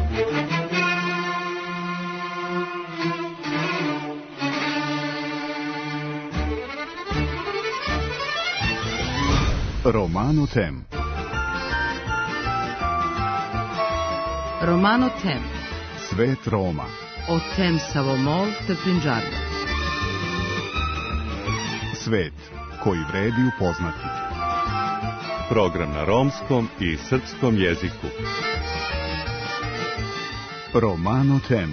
Romano Tem. Romano Tem. Svet Roma. O Tem Savomol te Pinđarlo. Svet koji vredi upoznati. Program na romskom i srpskom jeziku. Romano Tem.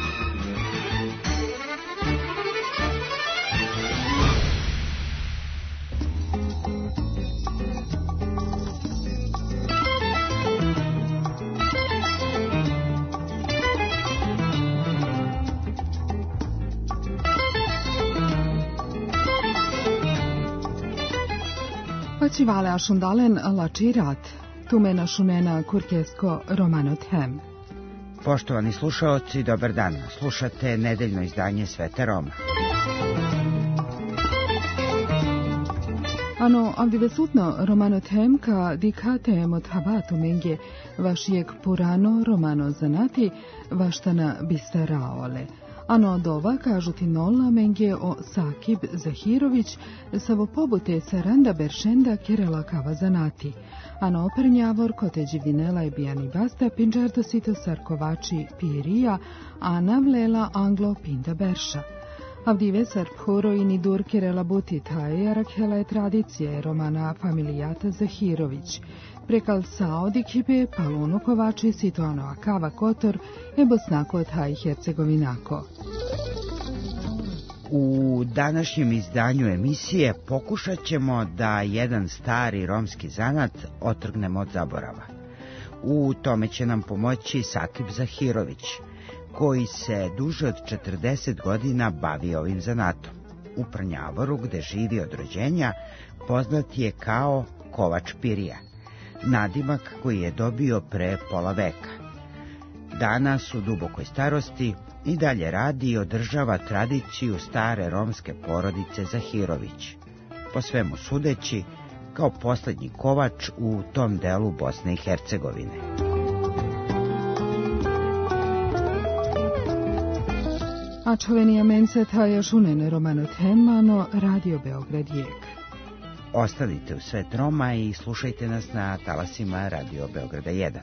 Facivale ašundalen lačirat, tumena šunena kurkesko Romano Tem. Poštovani slušaoci, dobar dan. Slušate nedeljno izdanje Sveta Roma. Ano avdivesutno Romano Tem ka dikate mothabatu menge vašijeg purano Romano zanati vaštana bistaraole. Ano dova kažu ti nolla menge o Sakib Zahirović savo pobute saranda beršenda kerela kava zanati. Ano opernjavor koteđi vinela i bijani basta pinđardo sito sarkovači pirija, a navlela anglo pinda berša. Avdive sarphoro i nidur kerela buti taje arakhela je tradicije romana familijata Zahirović. Prekal saodi kibe paluno kovači situano akava kotor e bosnako taj hercegovinako. U današnjem izdanju emisije pokušat ćemo da jedan stari romski zanat otrgnemo od zaborava. U tome će nam pomoći Sakib Zahirović, koji se duže od 40 godina bavi ovim zanatom. U Prnjavoru, gde živi od rođenja, poznat je kao kovač pirija, nadimak koji je dobio pre pola veka. Danas u dubokoj starosti i dalje radi i održava tradiciju stare romske porodice Zahirović, po svemu sudeći kao poslednji kovač u tom delu Bosne i Hercegovine. A čovenija mence taja šunene Romano Temano, Radio Beograd Jek. Ostanite u Svet Roma i slušajte nas na talasima Radio Beograda 1.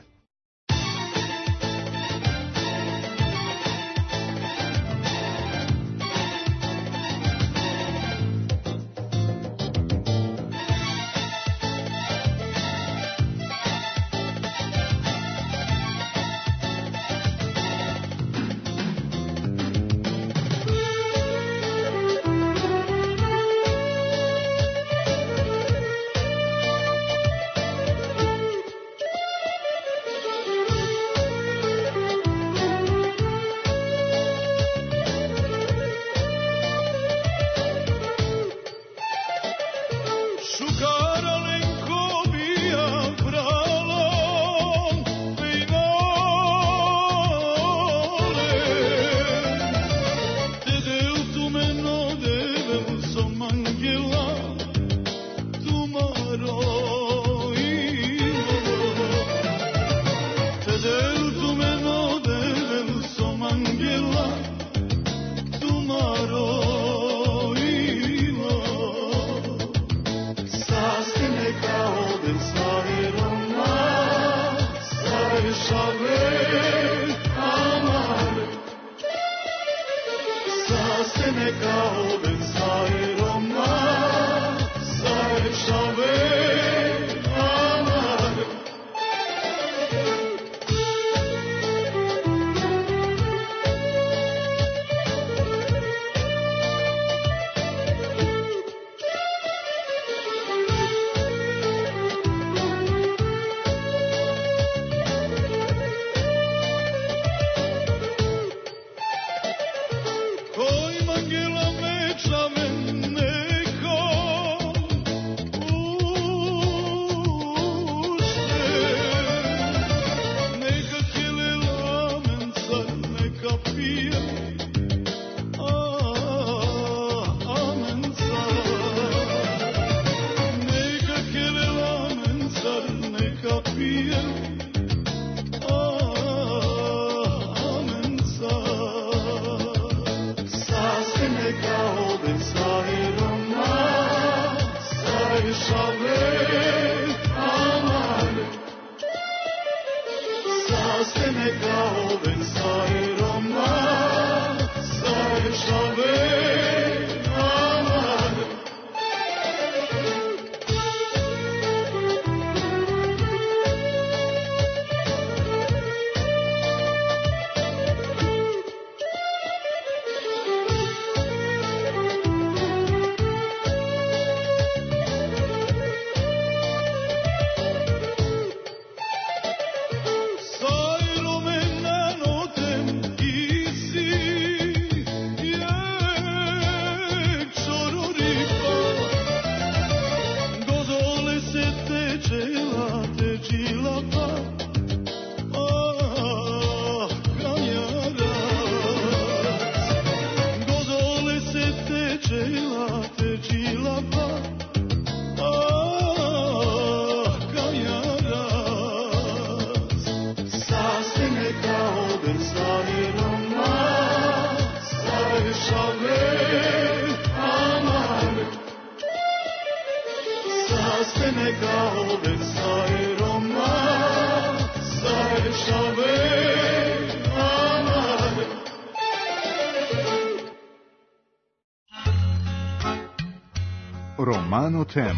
Romano Tem.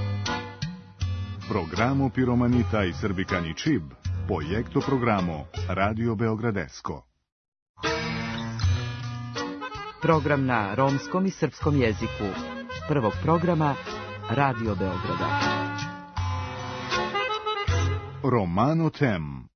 Programo Piromanita i Srbikani Čib, projekto programo Radio Beogradesko. Program na romskom i srpskom jeziku. Prvog programa Radio Beograda. Romano Tem.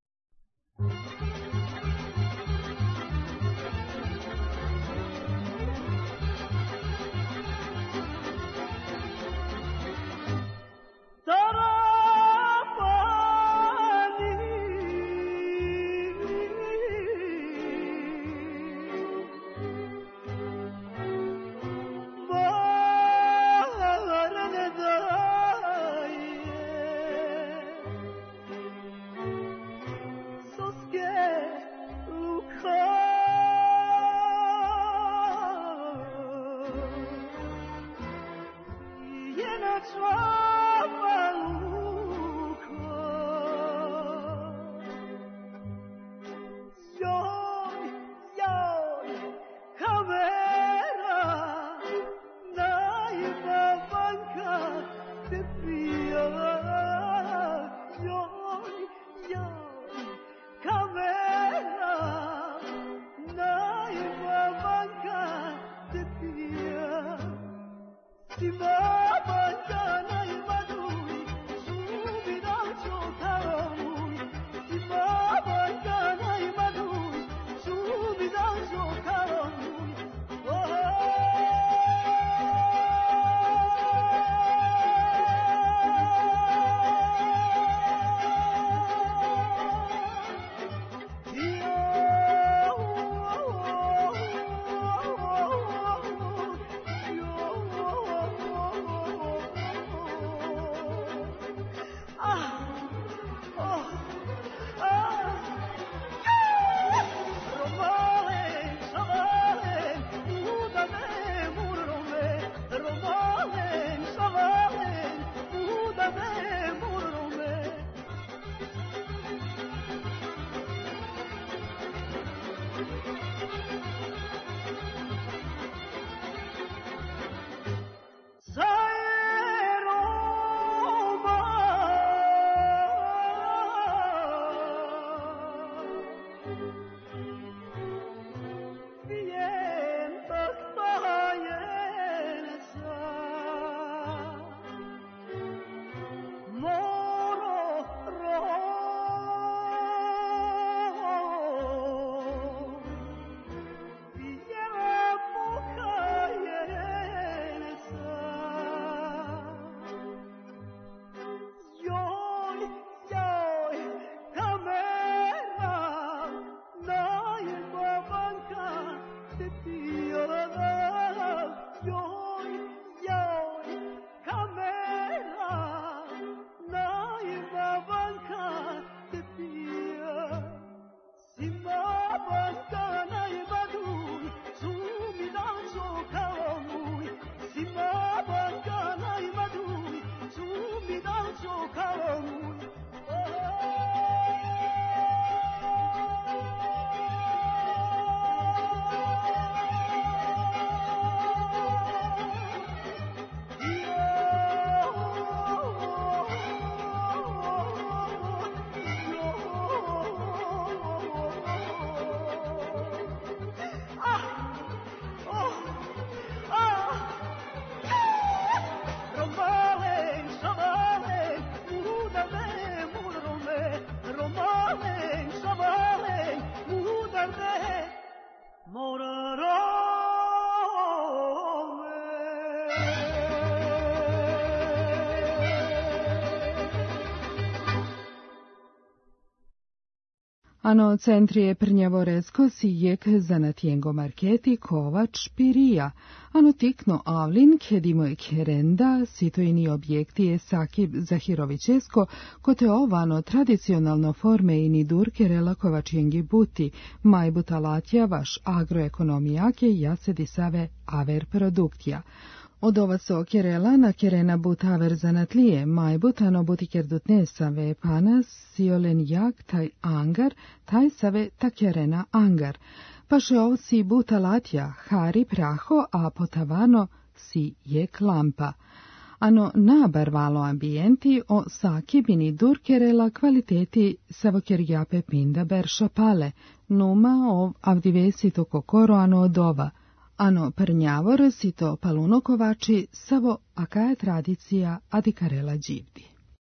Ano centrije Prnjavorezko si jek zanatjengo marketi kovač pirija, ano tikno avlin kedimo kerenda sitojni objekti je Sakib Zahirovićesko kote ovano tradicionalno forme ini durke relakovačjengi buti, majbuta latja vaš agroekonomijake jasedi save aver produktija. Od ova so kerela na kerena but aver zanatlije, majbutano butikerdutne save panas siolen jak taj angar, taj save ta kerena angar. Paše ovci buta latja, hari praho, a potavano si jek lampa. Ano nabarvalo ambienti o sakibini durkerela kvaliteti savokerjape pinda ber šapale, numa ov avdivesito kokoro ano odova. Ano Prnjavor sito paluno kovači savo aka je tradicija adikarela dživdi.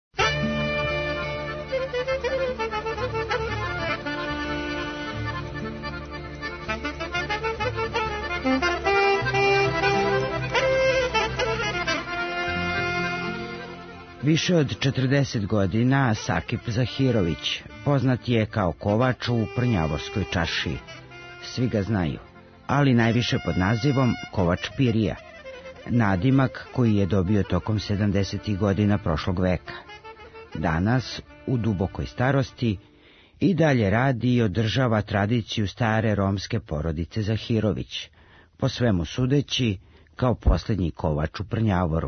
Više od 40 godina Sakip Zahirović poznat je kao kovač u Prnjavorskoj čaršiji. Svi ga znaju, ali najviše pod nazivom kovač pirija, nadimak koji je dobio tokom 70. godina prošlog veka. Danas, u dubokoj starosti, i dalje radi i održava tradiciju stare romske porodice Zahirović, po svemu sudeći kao posljednji kovač u Prnjavoru.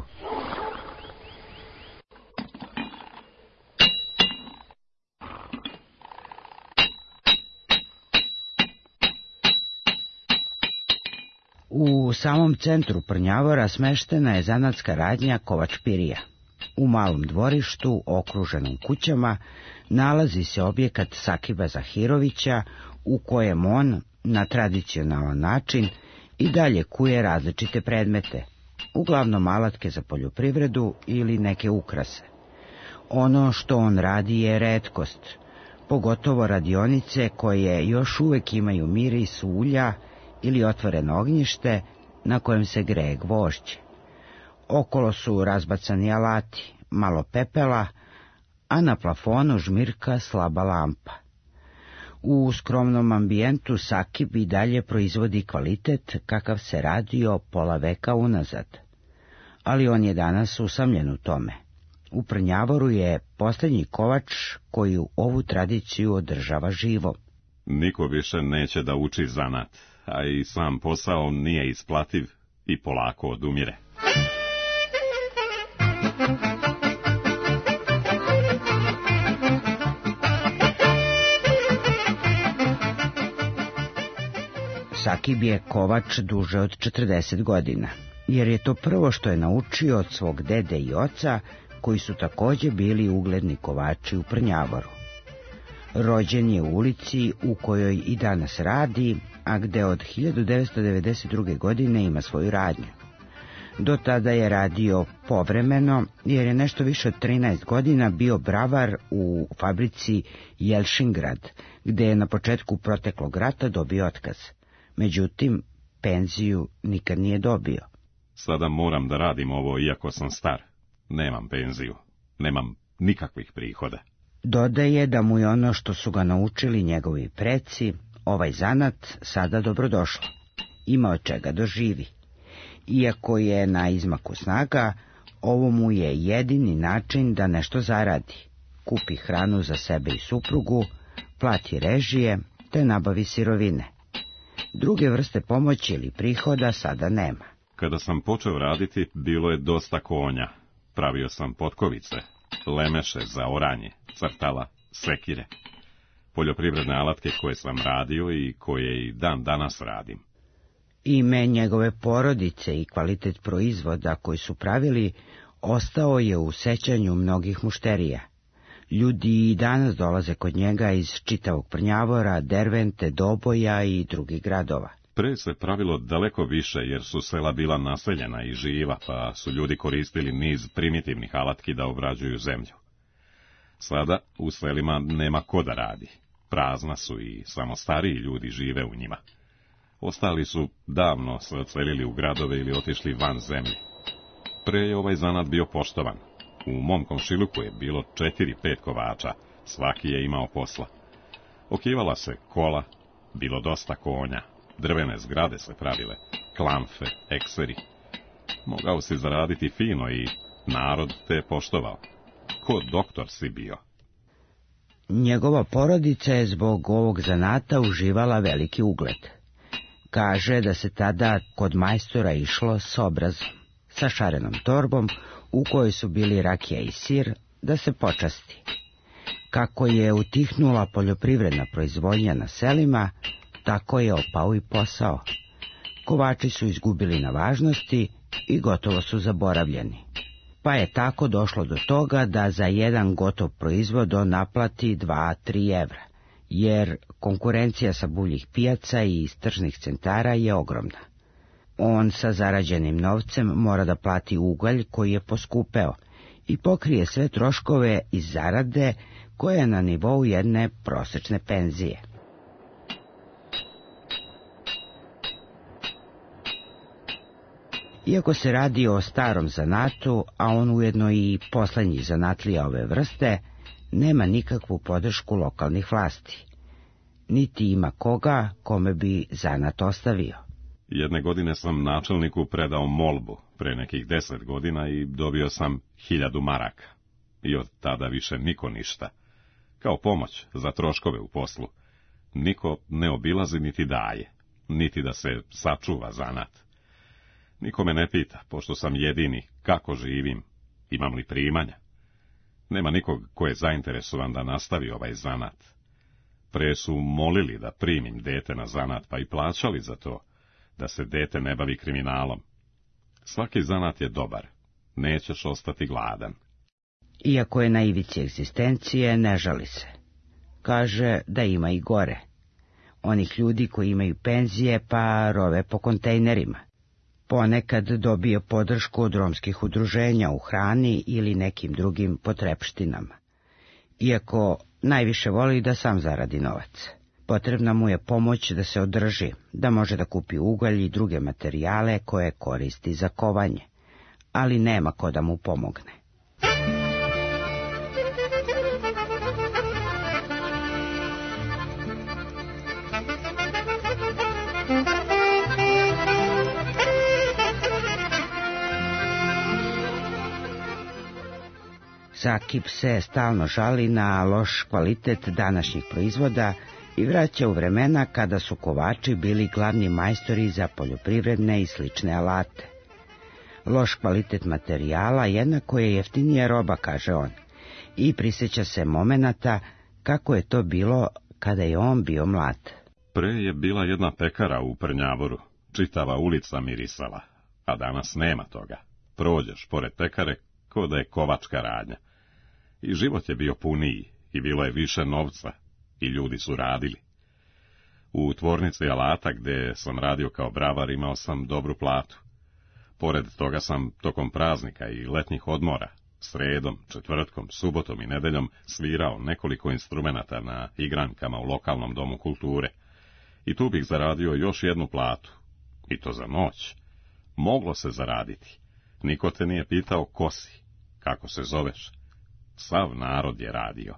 U samom centru Prnjavora smeštena je zanatska radnja Kovač pirija. U malom dvorištu, okruženom kućama, nalazi se objekat Sakiba Zahirovića, u kojem on, na tradicionalan način, i dalje kuje različite predmete, uglavnom alatke za poljoprivredu ili neke ukrase. Ono što on radi je retkost, pogotovo radionice koje još uvek imaju miris ulja ili otvoreno ognjište na kojem se greje gvožđe. Okolo su razbacani alati, malo pepela, a na plafonu žmirka slaba lampa. U skromnom ambijentu Sakib i dalje proizvodi kvalitet kakav se radio pola veka unazad. Ali on je danas usamljen u tome. U Prnjavoru je posljednji kovač koji ovu tradiciju održava živom. Niko više neće da uči zanat, a i sam posao nije isplativ i polako odumire. Sakib je kovač duže od 40 godina, jer je to prvo što je naučio od svog dede i oca, koji su također bili ugledni kovači u Prnjavoru. Rođen je u ulici u kojoj i danas radi, a gde od 1992. godine ima svoju radnju. Do tada je radio povremeno, jer je nešto više od 13 godina bio bravar u fabrici Jelšingrad, gde je na početku proteklog rata dobio otkaz. Međutim, penziju nikad nije dobio. Sada moram da radim ovo iako sam star. Nemam penziju, nemam nikakvih prihoda. Dodaje da mu je ono što su ga naučili njegovi preci, ovaj zanat, sada dobrodošlo. Ima od čega doživi. Iako je na izmaku snaga, ovo mu je jedini način da nešto zaradi. Kupi hranu za sebe i suprugu, plati režije, te nabavi sirovine. Druge vrste pomoći ili prihoda sada nema. Kada sam počeo raditi, bilo je dosta konja. Pravio sam potkovice, lemeše za oranje, crtala, sekire. Poljoprivredne alatke koje sam radio i koje i dan danas radim. Ime njegove porodice i kvalitet proizvoda koji su pravili ostao je u sećanju mnogih mušterija. Ljudi i danas dolaze kod njega iz čitavog Prnjavora, Dervente, Doboja i drugih gradova. Pre se pravilo daleko više jer su sela bila naseljena i živa, pa su ljudi koristili niz primitivnih alatki da obrađuju zemlju. Sada u selima nema ko da radi. Prazna su i samo stariji ljudi žive u njima. Ostali su davno se odselili u gradove ili otišli van zemlje. Pre je ovaj zanat bio poštovan. U mom komšiluku je bilo 4-5 kovača, svaki je imao posla. Okivala se kola, bilo dosta konja, drvene zgrade se pravile, klamfe, ekseri. Mogao si zaraditi fino i narod te poštovao. Ko doktor si bio. Njegova porodica je zbog ovog zanata uživala veliki ugled. Kaže da se tada kod majstora išlo s obrazom, sa šarenom torbom u kojoj su bili rakija i sir, da se počasti. Kako je utihnula poljoprivredna proizvodnja na selima, tako je opao i posao. Kovači su izgubili na važnosti i gotovo su zaboravljeni. Pa je tako došlo do toga da za jedan gotov proizvod on naplati 2-3 evra, jer konkurencija sa buljih pijaca i iz tržnih centara je ogromna. On sa zarađenim novcem mora da plati ugalj koji je poskupeo i pokrije sve troškove iz zarade koja je na nivou jedne prosečne penzije. Iako se radi o starom zanatu, a on ujedno i poslednji zanatlija ove vrste, nema nikakvu podršku lokalnih vlasti. Niti ima koga kome bi zanat ostavio. Jedne godine sam načelniku predao molbu, pre nekih 10 godina, i dobio sam 1000 maraka. I od tada više niko ništa. Kao pomoć za troškove u poslu. Niko ne obilazi niti daje, niti da se sačuva zanat. Niko me ne pita, pošto sam jedini, kako živim, imam li primanja. Nema nikog ko je zainteresovan da nastavi ovaj zanat. Pre su molili da primim dete na zanat, pa i plaćali za to, da se dete ne bavi kriminalom. Svaki zanat je dobar, nećeš ostati gladan. Iako je na ivici egzistencije, ne žali se. Kaže da ima i gore. Onih ljudi koji imaju penzije pa rove po kontejnerima. Ponekad dobije podršku od romskih udruženja u hrani ili nekim drugim potrepštinama. Iako najviše voli da sam zaradi novac. Potrebna mu je pomoć da se održi, da može da kupi ugalj i druge materijale koje koristi za kovanje, ali nema ko da mu pomogne. Sakip se stalno žali na loš kvalitet današnjih proizvoda i vraća u vremena kada su kovači bili glavni majstori za poljoprivredne i slične alate. Loš kvalitet materijala jednako je jeftinija roba, kaže on, i prisjeća se momenata kako je to bilo kada je on bio mlad. Pre je bila jedna pekara u Prnjavoru, čitava ulica mirisala, a danas nema toga. Prođeš pored pekare ko da je kovačka radnja. I život je bio puniji, i bilo je više novca, i ljudi su radili. U tvornici alata, gde sam radio kao bravar, imao sam dobru platu. Pored toga sam tokom praznika i letnjih odmora, sredom, četvrtkom, subotom i nedeljom svirao nekoliko instrumenata na igrankama u lokalnom domu kulture. I tu bih zaradio još jednu platu. I to za noć. Moglo se zaraditi. Niko te nije pitao ko si, kako se zoveš. Sav narod je radio.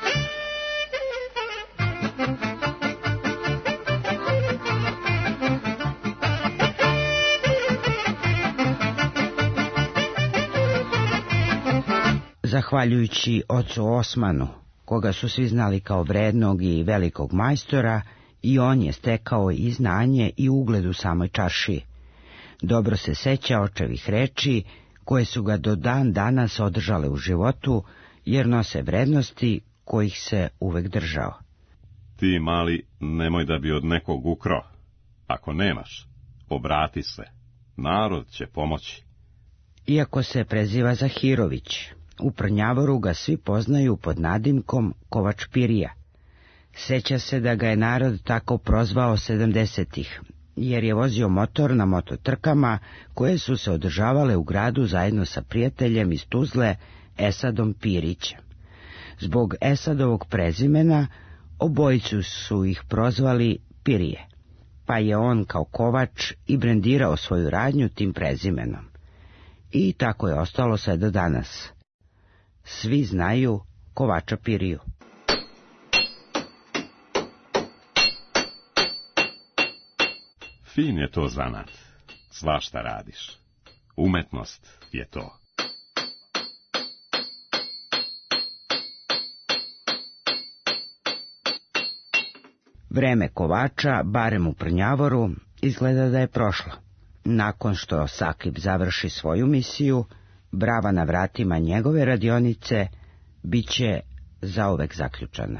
Zahvaljujući ocu Osmanu, koga su svi znali kao vrednog i velikog majstora, i on je stekao i znanje i ugled u samoj čaršiji. Dobro se seća očevih reči, koje su ga do dan danas održale u životu, jer nose vrednosti kojih se uvek držao. Ti, mali, nemoj da bi od nekog ukro. Ako nemaš, obrati se. Narod će pomoći. Iako se preziva Zahirović, u Prnjavoru ga svi poznaju pod nadimkom Kovač Pirija. Seća se da ga je narod tako prozvao 70-ih, jer je vozio motor na mototrkama koje su se održavale u gradu zajedno sa prijateljem iz Tuzle, Esadom Pirićem. Zbog Esadovog prezimena obojicu su ih prozvali Pirije, pa je on kao kovač i brendirao svoju radnju tim prezimenom. I tako je ostalo sve do danas. Svi znaju Kovača Piriju. Fin je to zanat. Svašta radiš. Umetnost je to. Vreme kovača, barem u Prnjavoru, izgleda da je prošlo. Nakon što Sakib završi svoju misiju, brava na vratima njegove radionice bit će zauvek zaključana.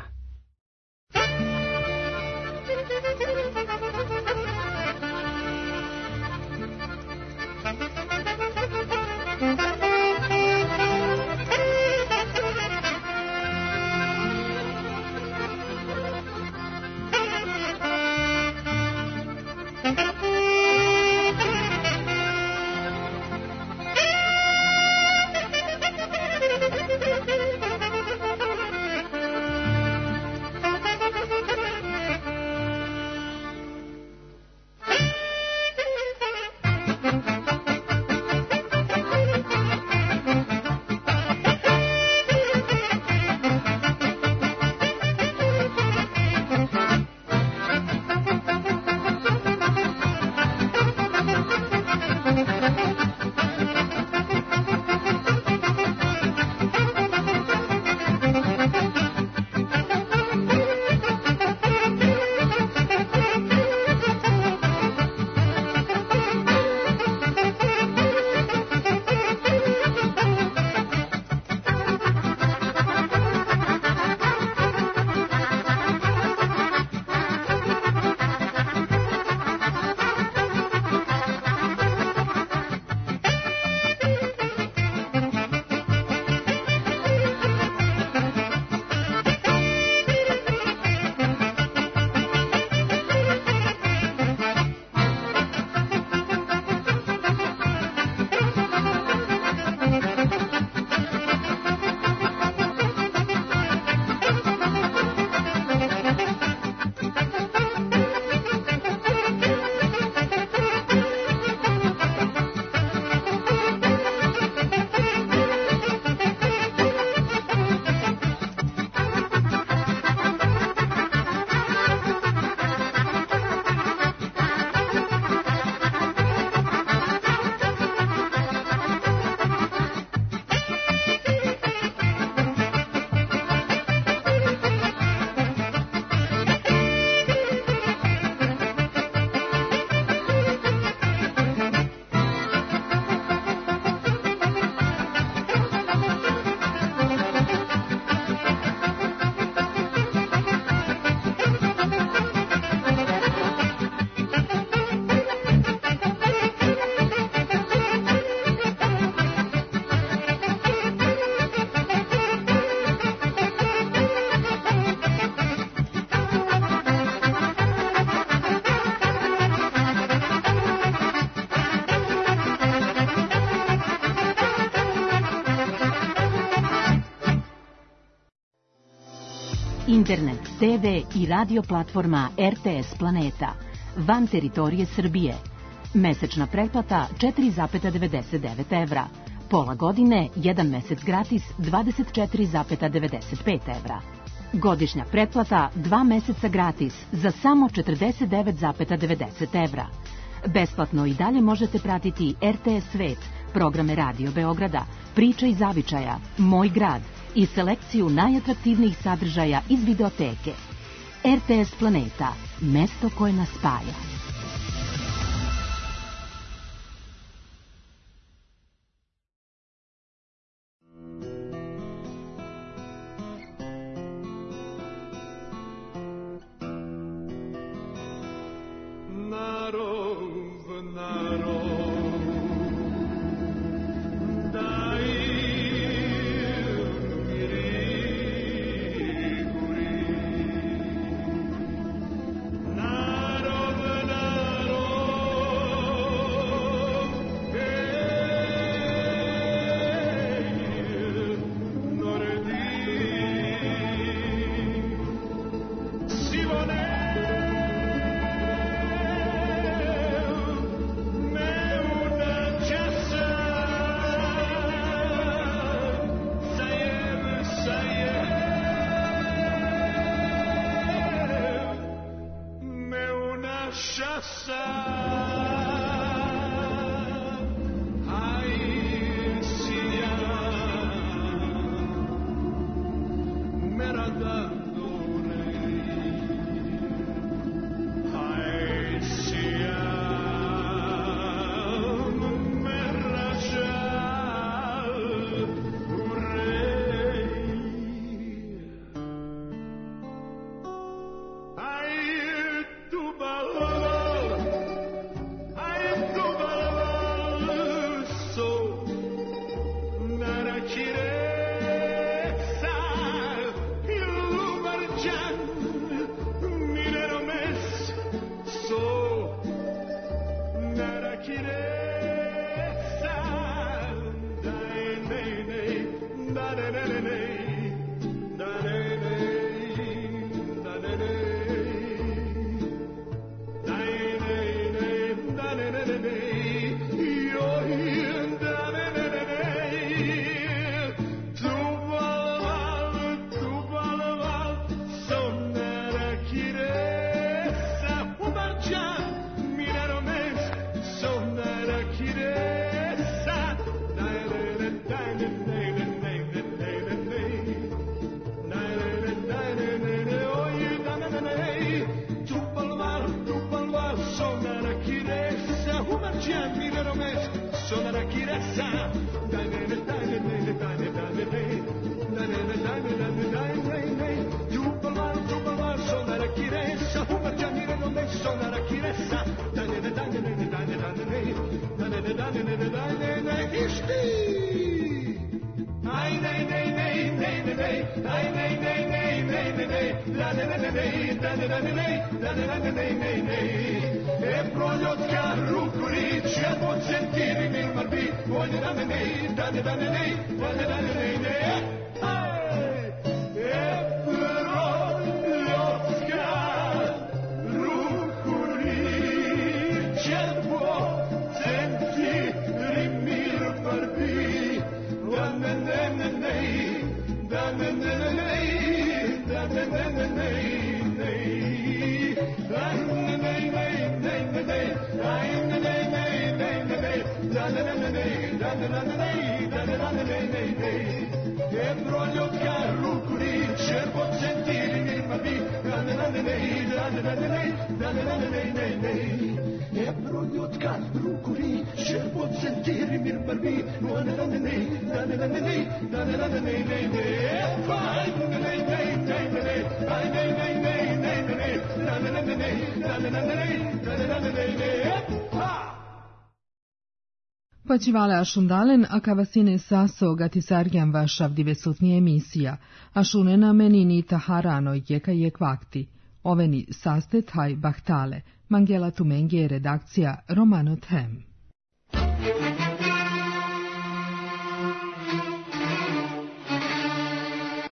Internet, TV i radio platforma RTS Planeta, van teritorije Srbije. Mesečna pretplata 4,99 evra. Pola godine, 1 mesec gratis 24,95 evra. Godišnja pretplata 2 meseca gratis za samo 49,90 evra. Besplatno i dalje možete pratiti RTS Svet, programe Radio Beograda, Priča iz Zavičaja, Moj grad i selekciju najatraktivnijih sadržaja iz videoteke. RTS Planeta, mesto koje nas spaja. Narod Pačivale ašundalen, a kavasine saso gatisarjan vašav divesutnije emisija, ašunena menini taharano jeka jek vakti. Oveni saste taj bahtale, Mangela Tumenge redakcija Romano Them.